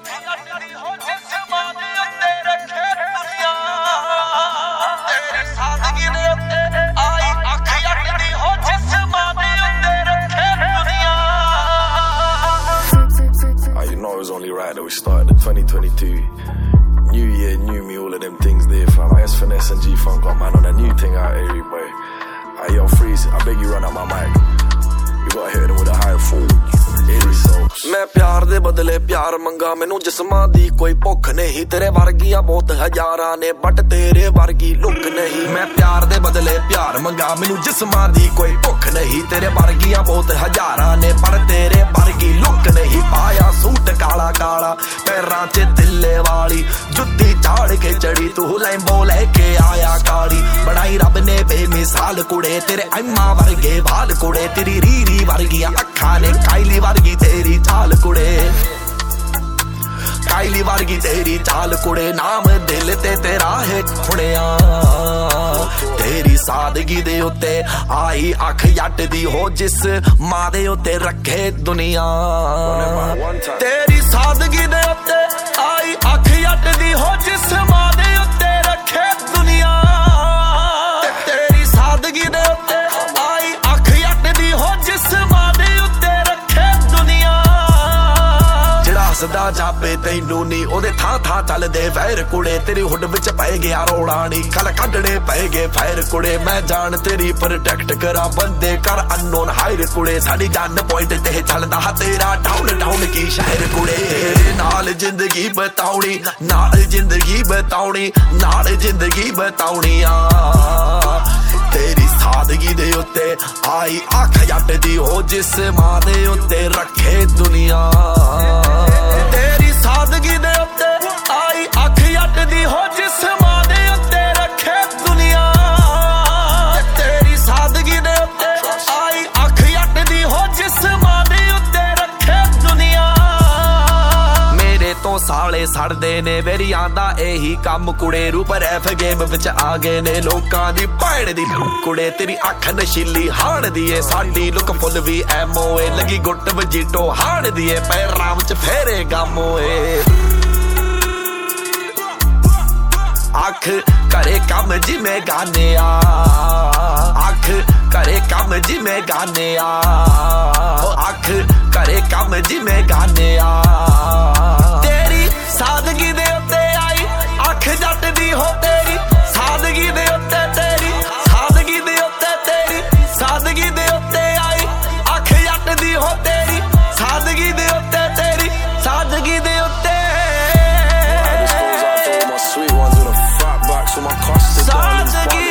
You know it was only right that we started the 2022 new year, new me, all of them things there, fam. S Finesse and G-Funk got man on a new thing out here, boy. Yo, Freeze, I beg you run out my mic. You gotta hit them with a high fall. मैं प्यार दे बदले प्यार मंगा मैनू जिस्मां दी कोई भुख नहीं तेरे वर्गियां बहुत हजारां ने बट तेरे वर्गी लुक नहीं मैं प्यार दे बदले प्यार मंगा मैनू जिस्मां दी कोई भुख नहीं तेरे वर्गियां बहुत हजारां ने पर तेरे वर्गी लुक नहीं पाया सूट काला काला पैरां च तिल्ले वाली जुत्ती झाड़ के चढ़ी तू लैंबो लेके आया काली बनाई रब ने बेमिसाल कुड़े तेरे अम्मा वर्गे बाल कुड़े तेरी रीरी वर्गियां अखां ने काइली वर्गी तेरी चाल कुड़े काइली वर्गी तेरी चाल कुड़े नाम दिल ते तेरा है खुड़िया तेरी सादगी दे उत्ते आई अख जट दी हो जिस मां दे उत्ते रखे दुनिया तेरी सादगी दे उत्ते आई अख जट दी हो जिस मां दे उत्ते रखे दुनिया तेरी सादगी दे उत्ते आई अख जट दी हो जिस मां दे उत्ते रखे दुनिया सदा जापे तैनू नी ओदे थां थां चलदे वैर कुड़े तेरी हुड विच पै गया रोड़ा नी कल कड्डने पै गए फैर कुड़े मैं जान तेरी प्रोटेक्ट करा बंदे कर अननोन हायर कुड़े साडी गन पॉइंट ते चलदा तेरा डाउन डाउन की शहर कुड़े तेरे नाल जिंदगी बताउणी नाल जिंदगी बताउणी नाल जिंदगी बताउणी तेरी सादगी दे उत्ते आई अख जट दी हो जिस मां दे उत्ते रखे दुनिया तेरी सादगी दे उत्ते आई अख जट दी हो जिस मां दे उत्ते रखे दुनिया तेरी सादगी दे उत्ते आई अख जट दी हो जिस मां दे उत्ते रखे दुनिया मेरे तो साले सड़दे ने वेरियां दा एही कम कुड़े रूप रैफ गेम विच आ गए ने लोकां दी भैण दी कुड़े तेरी अख नशीली हाण दी ए साडी लुक फुल वी एमओए लगी गुट वजीटो हाण दी ए पैरां विच फेरे गामोए अख करे कम जिमें गाने अख करे कम जिमें गाने अख करे कम जिमें गाने तेरी सादगी दे उत्ते आई अख जट दी हो तेरी सादगी दे उत्ते तेरी सादगी दे उत्ते तेरी सादगी दे उत्ते आई अख जट दी हो तेरी सादगी दे उत्ते तेरी सादगी दे उत्ते so my custard darling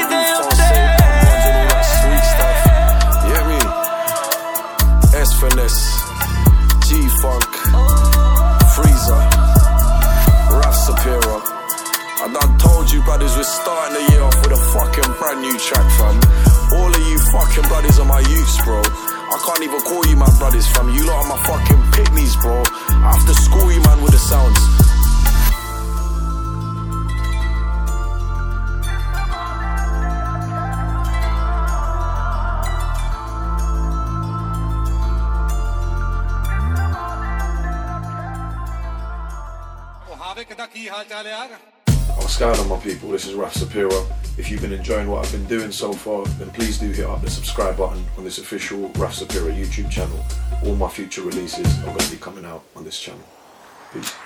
all that sweet stuff you hear me S Finesse G-Funk Freezer Raf Sapira I done told you brothers we're starting the year off with a fucking brand new track fam all of you fucking brothers are my youths bro I can't even call you my brothers fam you lot are my fucking pygmies bro I have to school you man with the sounds What's going on my people, this is Raf Sapira. If you've been enjoying what I've been doing so far, then please do hit up the subscribe button on this official Raf Sapira YouTube channel. All my future releases are going to be coming out on this channel. Peace.